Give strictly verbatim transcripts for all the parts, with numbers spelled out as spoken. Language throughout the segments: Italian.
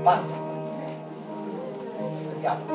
Passi. Andiamo.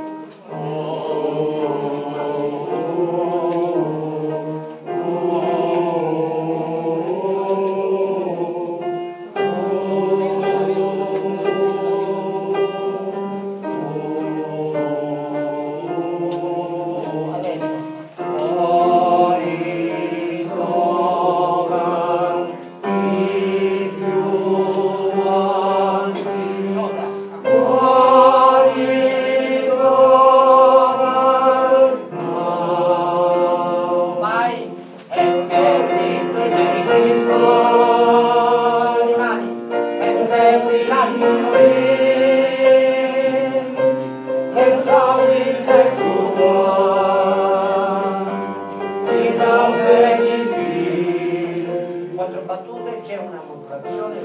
Quattro battute, c'è una modulazione.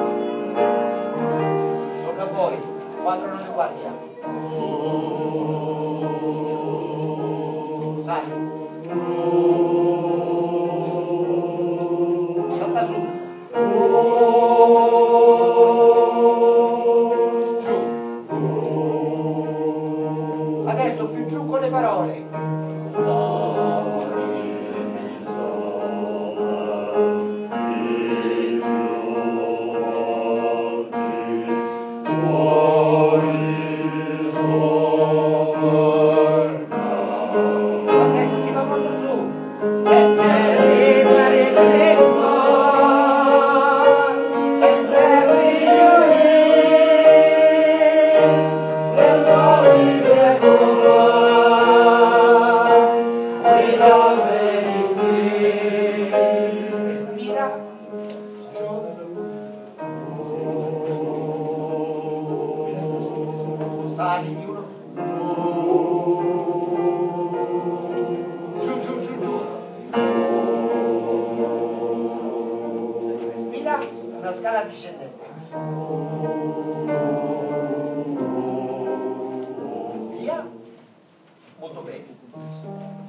Tocca a voi, quattro non guardiamo. Sali. Salta su. Giù. Adesso più giù con le parole. Sali di uno. Giù, giù, giù, giù. Respira, una scala discendente.